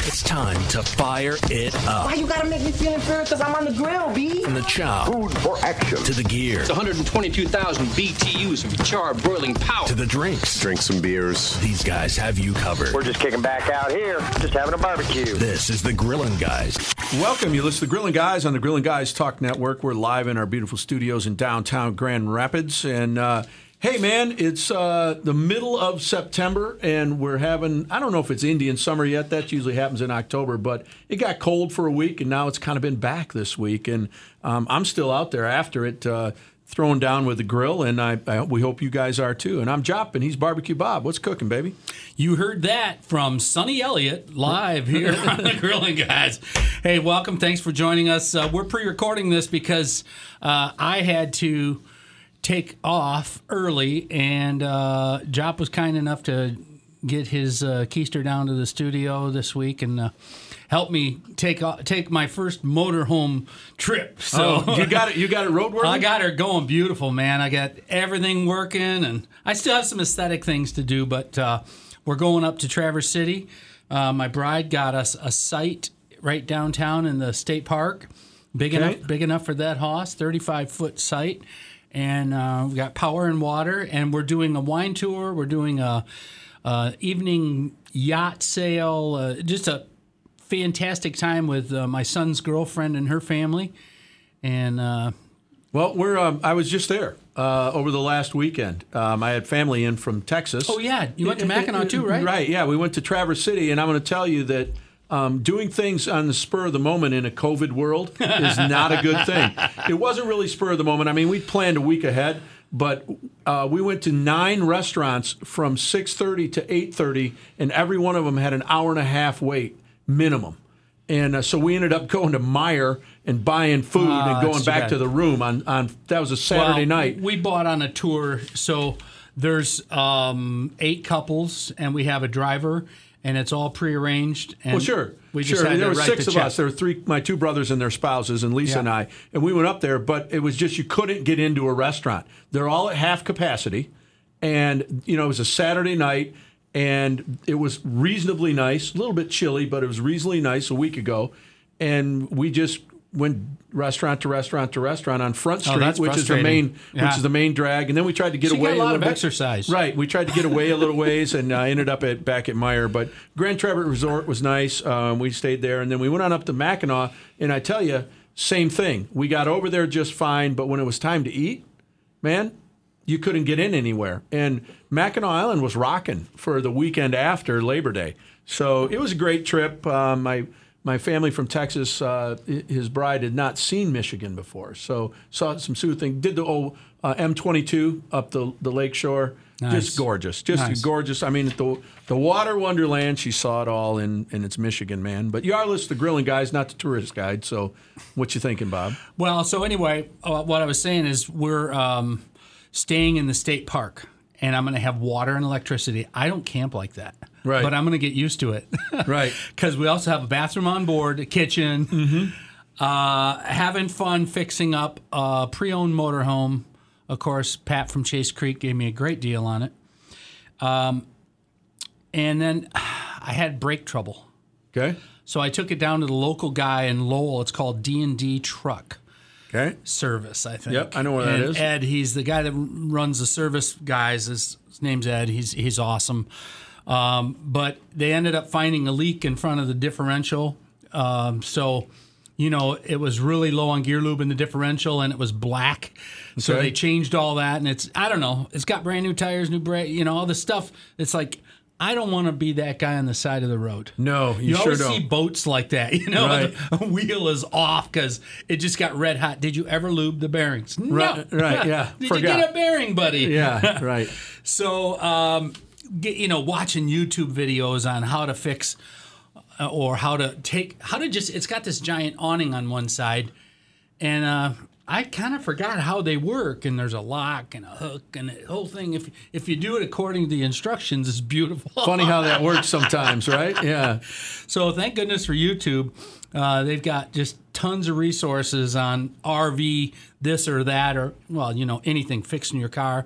It's time to fire it up. Why you gotta make me feel inferior? Because I'm on the grill, B. From the chow. Food for action. To the gear. It's 122,000 BTUs of charred broiling power. To the drinks. Drink some beers. These guys have you covered. We're just kicking back out here, just having a barbecue. This is the Grillin' Guys. Welcome. You listen to Grillin' Guys on the Grillin' Guys Talk Network. We're live in our beautiful studios in downtown Grand Rapids. And, hey, man, it's the middle of September, and we're having, I don't know if it's Indian summer yet. That usually happens in October, but it got cold for a week, and now it's kind of been back this week. And I'm still out there after it, throwing down with the grill, and we hope you guys are too. And I'm Jop, and he's Barbecue Bob. What's cooking, baby? You heard that from Sonny Elliott live here on the Grillin' Guys. Hey, welcome. Thanks for joining us. We're pre-recording this because I had to take off early, and Jop was kind enough to get his keister down to the studio this week and help me take my first motorhome trip. So you got it roadworthy? I got her going beautiful, man. I got everything working, and I still have some aesthetic things to do, but we're going up to Traverse City. My bride got us a site right downtown in the state park, big enough for that hoss, 35-foot site. And we've got power and water, and we're doing a wine tour. We're doing a evening yacht sail, just a fantastic time with my son's girlfriend and her family. And well, I was just there over the last weekend. I had family in from Texas. Oh yeah, you went to Mackinac too, right? Right. Yeah, we went to Traverse City, and I'm going to tell you that doing things on the spur of the moment in a COVID world is not a good thing. It wasn't really spur of the moment. I mean, we planned a week ahead, but we went to 9 restaurants from 6:30 to 8:30, and every one of them had an hour and a half wait minimum. And so we ended up going to Meijer and buying food and going back to the room on that was a Saturday night. We bought on a tour, so there's 8 couples, and we have a driver. And it's all prearranged. And well, sure. We just had there to were write 6 the of check. us. There were my 2 brothers and their spouses, and Lisa and I. And we went up there, but it was just you couldn't get into a restaurant. They're all at half capacity. And, it was a Saturday night, and it was reasonably nice. A little bit chilly, but it was reasonably nice a week ago. And we just went restaurant to restaurant to restaurant on Front Street, which is the main drag. And then we tried to get away a lot little of exercise. Right. We tried to get away a little ways and ended up back at Meijer. But Grand Traverse Resort was nice. We stayed there. And then we went on up to Mackinac. And I tell you, same thing. We got over there just fine. But when it was time to eat, man, you couldn't get in anywhere. And Mackinac Island was rocking for the weekend after Labor Day. So it was a great trip. My family from Texas, his bride had not seen Michigan before, so saw some soothing. Did the old M22 up the lake shore. Nice. Just gorgeous, gorgeous. I mean, the water wonderland. She saw it all in its Michigan, man. But you are listening to Grilling Guys, not the tourist guide. So, what you thinking, Bob? Well, so anyway, what I was saying is we're staying in the state park, and I'm going to have water and electricity. I don't camp like that. Right. But I'm going to get used to it. Right. Because we also have a bathroom on board, a kitchen, having fun fixing up a pre-owned motorhome. Of course, Pat from Chase Creek gave me a great deal on it. And then I had brake trouble. Okay. So I took it down to the local guy in Lowell. It's called D&D Truck Service, I think. Yep, I know where that is. Ed, he's the guy that runs the service guys. His name's Ed. He's awesome. But they ended up finding a leak in front of the differential. So, it was really low on gear lube in the differential, and it was black. Okay. So they changed all that, and it's got brand new tires, new brake, all this stuff. It's like, I don't want to be that guy on the side of the road. No, you sure always don't. see boats like that, Right. The wheel is off because it just got red hot. Did you ever lube the bearings? No. Right, yeah. Did you get a bearing, buddy? Yeah, right. So, watching YouTube videos on how to fix or it's got this giant awning on one side, and I kind of forgot how they work, and there's a lock and a hook and the whole thing. If you do it according to the instructions, it's beautiful. Funny how that works sometimes, right? Yeah. So thank goodness for YouTube. They've got just tons of resources on RV this or that, or anything fixing your car.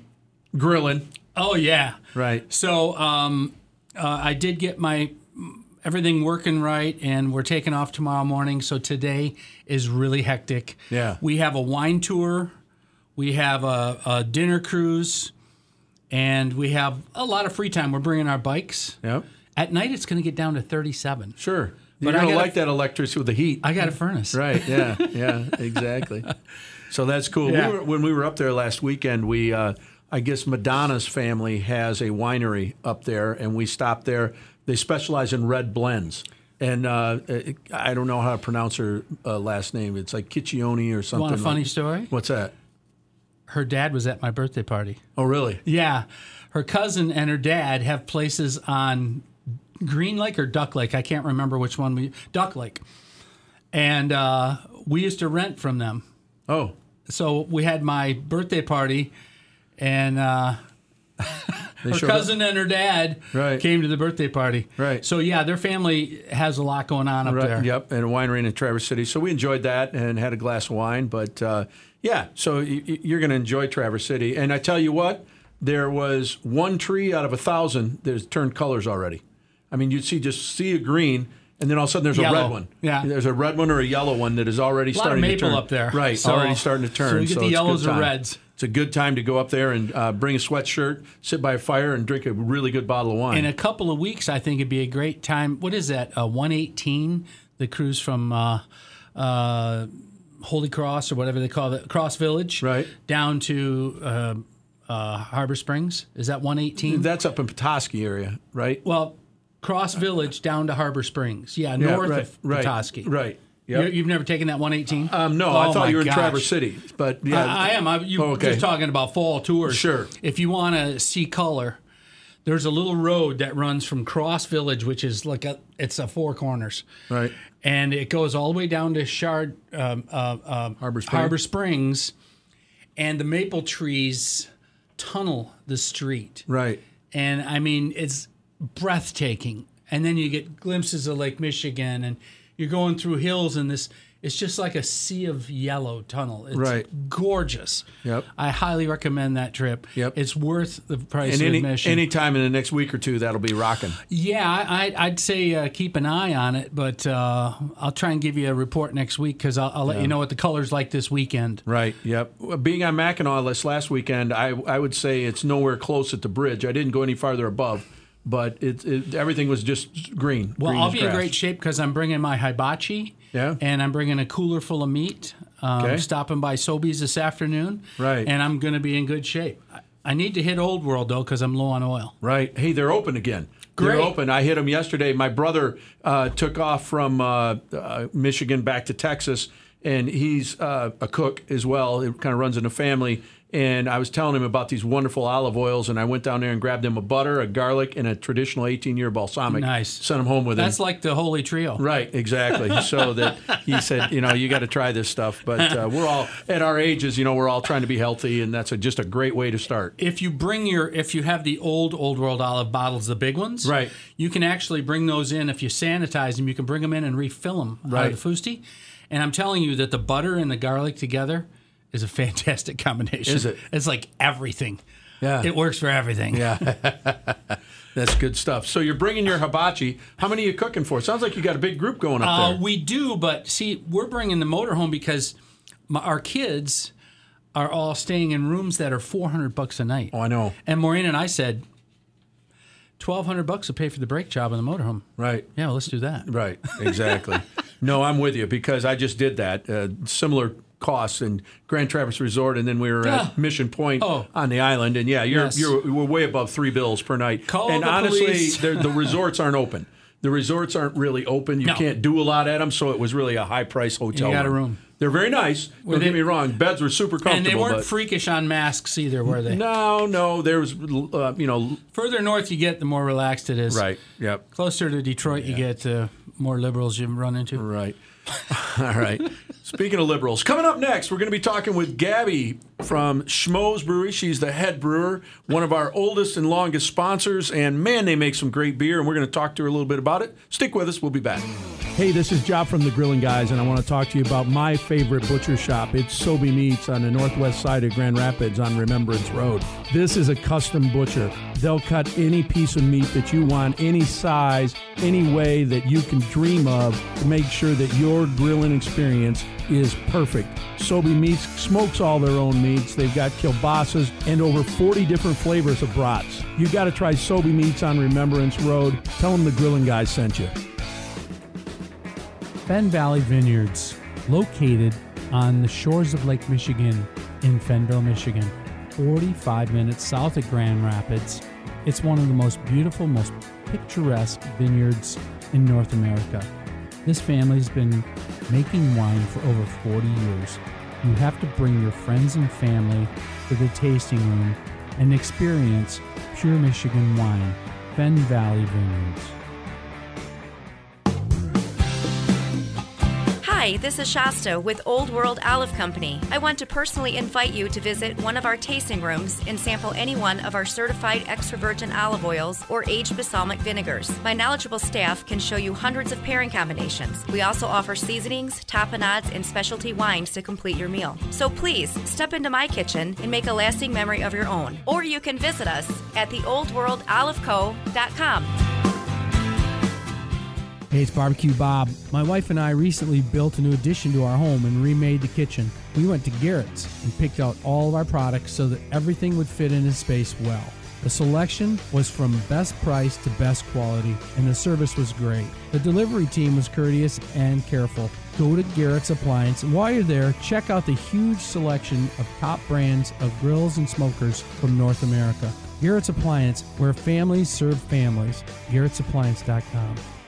Grilling. Oh yeah. Right. So I did get my everything working right, and we're taking off tomorrow morning. So today is really hectic. Yeah. We have a wine tour, we have a dinner cruise, and we have a lot of free time. We're bringing our bikes. Yep. At night, it's going to get down to 37. Sure. But You're I going to gotta- like that electricity with the heat. I got a furnace. Right. Yeah. Yeah. Exactly. So that's cool. Yeah. When we were up there last weekend, we I guess Madonna's family has a winery up there, and we stopped there. They specialize in red blends, and I don't know how to pronounce her last name. It's like Ciccione or something. Want a funny like- story? What's that? Her dad was at my birthday party. Oh, really? Yeah. Her cousin and her dad have places on Green Lake or Duck Lake. I can't remember which one. Duck Lake. And we used to rent from them. Oh, So we had my birthday party, and her showed cousin and her dad Right. came to the birthday party. Right. So, yeah, their family has a lot going on up right. there. Yep, and a winery in Traverse City. So we enjoyed that and had a glass of wine. But yeah, so you're going to enjoy Traverse City. And I tell you what, there was one tree out of 1,000 that's turned colors already. I mean, you'd see a green, and then all of a sudden there's a Yellow. red one. Yeah. There's a red one or a yellow one that is already A lot of starting to maple turn. up there. Right, So- already starting to turn. so you get the it's a good yellows or time. reds. It's a good time to go up there and bring a sweatshirt, sit by a fire, and drink a really good bottle of wine. In a couple of weeks, I think it'd be a great time. What is that? 118, the cruise from Holy Cross or whatever they call it, Cross Village, Right. down to Harbor Springs. Is that 118? That's up in Petoskey area, right? Well, Cross Village down to Harbor Springs. Yeah, north of Petoskey. Right. Yep. You've never taken that 118? No, Oh, I thought my you were in gosh. Traverse City, but yeah, I am. You Oh, okay. just talking about fall tours. Sure. If you want to see color, there's a little road that runs from Cross Village, which is it's a four corners, Right. and it goes all the way down to Harbor Springs, and the maple trees tunnel the street. Right. And I mean, it's breathtaking. And then you get glimpses of Lake Michigan, and you're going through hills, and it's just like a sea of yellow tunnel. It's Right. gorgeous. Yep. I highly recommend that trip. Yep. It's worth the price And of admission. any time in the next week or two, that'll be rocking. Yeah, I'd say keep an eye on it, but I'll try and give you a report next week because I'll let you know what the color's like this weekend. Right. Yep. Being on Mackinac this last weekend, I would say it's nowhere close at the bridge. I didn't go any farther above, but everything was just green. Well, green I'll as be in grass. great shape because I'm bringing my hibachi. Yeah. And I'm bringing a cooler full of meat. Okay. Stopping by Sobeys this afternoon. Right. And I'm going to be in good shape. I need to hit Old World, though, because I'm low on oil. Right. Hey, they're open again. Great. They're open. I hit them yesterday. My brother took off from Michigan back to Texas, and he's a cook as well. It kind of runs in the family. And I was telling him about these wonderful olive oils, and I went down there and grabbed him a butter, a garlic, and a traditional 18-year balsamic. Nice. Sent him home with him. That's like the Holy Trio. Right, exactly. So that he said, you got to try this stuff. But we're all at our ages, we're all trying to be healthy, and that's just a great way to start. If you have the Old World olive bottles, the big ones, Right. you can actually bring those in. If you sanitize them, you can bring them in and refill them out Right. of the Fusti. And I'm telling you that the butter and the garlic together is a fantastic combination. Is it? It's like everything. Yeah. It works for everything. Yeah. That's good stuff. So you're bringing your hibachi. How many are you cooking for? It sounds like you got a big group going up there. We do, but see, we're bringing the motorhome because our kids are all staying in rooms that are $400 a night. Oh, I know. And Maureen and I said, $1,200 will pay for the brake job in the motorhome. Right. Yeah, well, let's do that. Right. Exactly. No, I'm with you because I just did that. Similar costs in Grand Traverse Resort, and then we were at Mission Point on the island. And yeah, we're way above $3 per night. Call and the honestly, police. the resorts aren't open. The resorts aren't really open. You No. can't do a lot at them, so it was really a high price hotel. You got a room. They're very nice. Don't get me wrong. Beds were super comfortable. And they weren't but freakish on masks either, were they? No. There was, Further north you get, the more relaxed it is. right. Yep. Closer to Detroit, you get more liberals you run into. Right. All right. Speaking of liberals, coming up next, we're going to be talking with Gabby from Schmoes Brewery. She's the head brewer, one of our oldest and longest sponsors, and man, they make some great beer, and we're going to talk to her a little bit about it. Stick with us. We'll be back. Hey, this is Job from the Grilling Guys, and I want to talk to you about my favorite butcher shop. It's Sobey Meats on the northwest side of Grand Rapids on Remembrance Road. This is a custom butcher. They'll cut any piece of meat that you want, any size, any way that you can dream of to make sure that your grilling experience is perfect. Sobey Meats smokes all their own meats. They've got kielbasa's and over 40 different flavors of brats. You got to try Sobey Meats on Remembrance Road. Tell them the Grilling Guys sent you. Fenn Valley Vineyards, located on the shores of Lake Michigan in Fennville, Michigan, 45 minutes south of Grand Rapids. It's one of the most beautiful, most picturesque vineyards in North America. This family's been making wine for over 40 years. You have to bring your friends and family to the tasting room and experience pure Michigan wine. Fenn Valley Vineyards. Hi, this is Shasta with Old World Olive Company. I want to personally invite you to visit one of our tasting rooms and sample any one of our certified extra virgin olive oils or aged balsamic vinegars. My knowledgeable staff can show you hundreds of pairing combinations. We also offer seasonings, tapenades, and specialty wines to complete your meal. So please, step into my kitchen and make a lasting memory of your own. Or you can visit us at theoldworldoliveco.com. Hey, it's Barbecue Bob. My wife and I recently built a new addition to our home and remade the kitchen. We went to Garrett's and picked out all of our products so that everything would fit in the space well. The selection was from best price to best quality, and the service was great. The delivery team was courteous and careful. Go to Garrett's Appliance, and while you're there, check out the huge selection of top brands of grills and smokers from North America. Garrett's Appliance, where families serve families. Garrett'sAppliance.com.